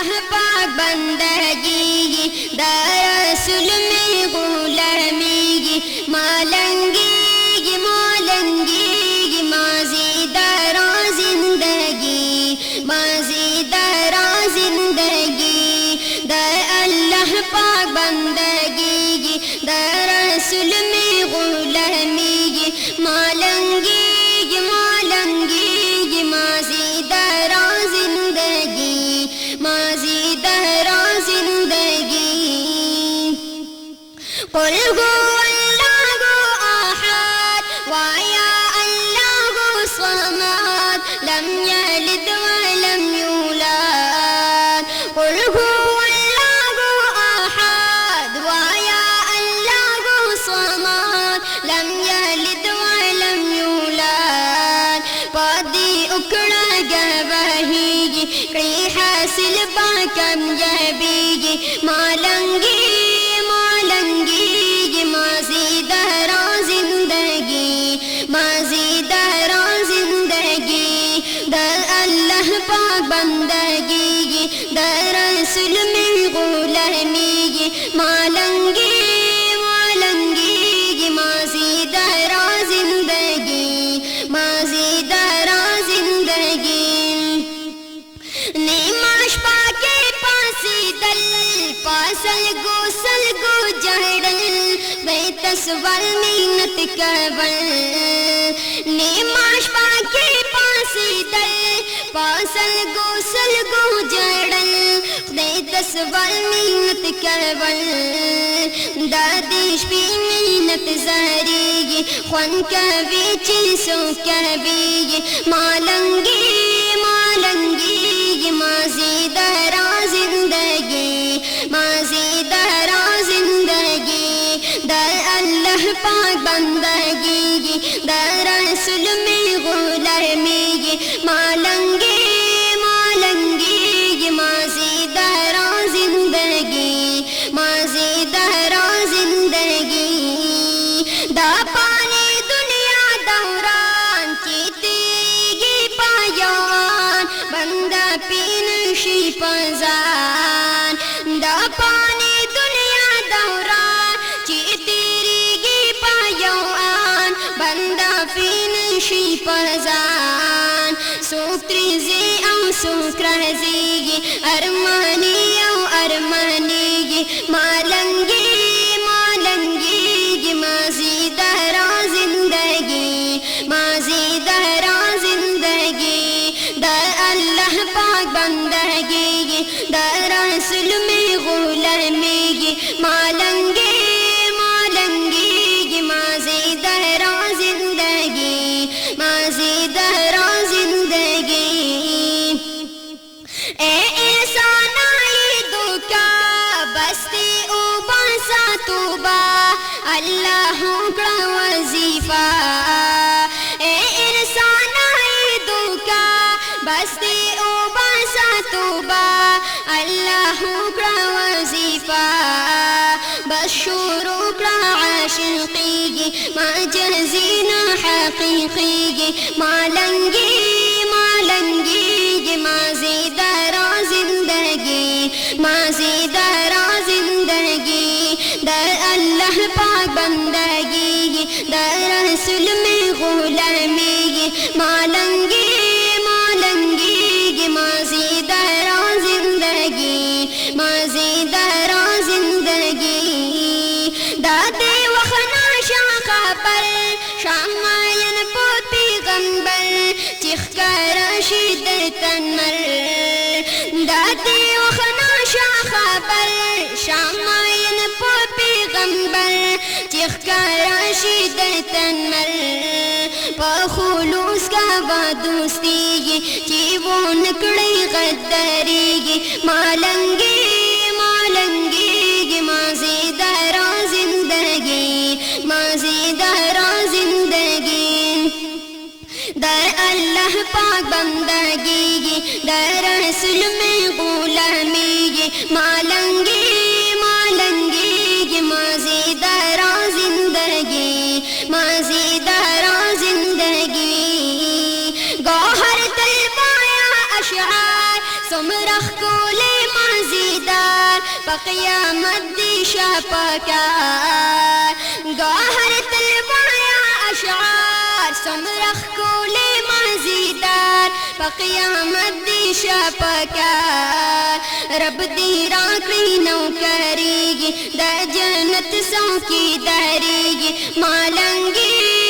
अल्लाह पाक बंदगी दरअसल में गुलामी मालंगी मौलंगी माजी दरा जिंदगी माजी दरा जिंदगी दर अल्लाह पाक बंदगी दरअसल में गुलामी मालंगी मौलंगी माजी दरा जिंदगी माजी दरा जिंदगी कुल गो अल्लाहु अहद व या अल्लाहु समद लम यलिद व लम यूलद कुल गो अल्लाहु अहद व या अल्लाहु समद लम यलिद व लम यूलद पदी उकड़ा गवाही कई हासिल बाकम यबी मालंगी मौलंगी माजी दरा जिंदगी माजी दरा जिंदगी दर अल्लाह पाक बंदगी दरअसल में गुलामी मालंगी मौलंगी माजी दरा जिंदगी माजी दरा जिंदगी निमाश पाके पासी दल पासल गो जड़ल बेतसवर मिन्नत कवल निमाश पाके पासी दल पासल गो जड़ल बेतसवर मिन्नत कवल दादिश भी मिन्नत जारी ख्वान कभी चीसो कभी मालंगी मालंगी माजी दरा जिंदगी माजी दरा जिंदगी दर अल्लाह पाक बंदगी दरअसल में गुलामी मालंगी मौलंगी माजी दरा जिंदगी माजी दरा जिंदगी दा पानी दुनिया दौरान चीती पायान बंदा पीन शी पजान दा पानी दुनिया दौरान चीती पायान बंदा पीन शी पजान सूत्री जी सुक्रजी अरमानी अरमानी मालंगी मालंगी माजी दरा जिंदगी माजी दरा जिंदगी दर अल्लाह पाक बंदगी दरअसल में गुलामी मालंगी मौलंगी माजी दरा जिंदगी माजी दरा जिंदगी ए इंसान आई दुका बस्ती उबासा तूबा अल्लाह का वजीफा ए इंसान आई दुका बस्ती उबासा तूबा अल्लाह का वजीफा बस शुरू का आशिकी माजजीना हकीकी मालंगी मालंगी माजी दरा जिंदगी माजी दरा जिंदगी दर अल्लाह पाक बंदगी दरअसल में गुलामी मालंगी मौलंगी माजी दरा जिंदगी माजी दरा जिंदगी दादे वखना शाखा पर शामायन पोती गंबर चिखकर शिद्दतन मर दादे वखना शाखा पर शामायन पोती गंबर चिखकर शिद्दतन मर पखुलूस का वादोस्ती की वो नकड़ी गद्दारी मालंगी मौलंगी माजी दरा जिंदगी माजी दरा जिंदगी दर अल्लाह पाक बंदगी दरअसल में गुलामी मालंगी मालंगी माजी दरा जिंदगी माजी दरा जिंदगी गौहर तलवाया अशआर सुमरख कोले मज़ीदार क़यामत दी शापकार गौहर तलवाया अशार समरख कोले मज़ीदार क़यामत दी शापकार रब दी राखी नौ करेगी द जन्नत सौ की दरेगी मालंगी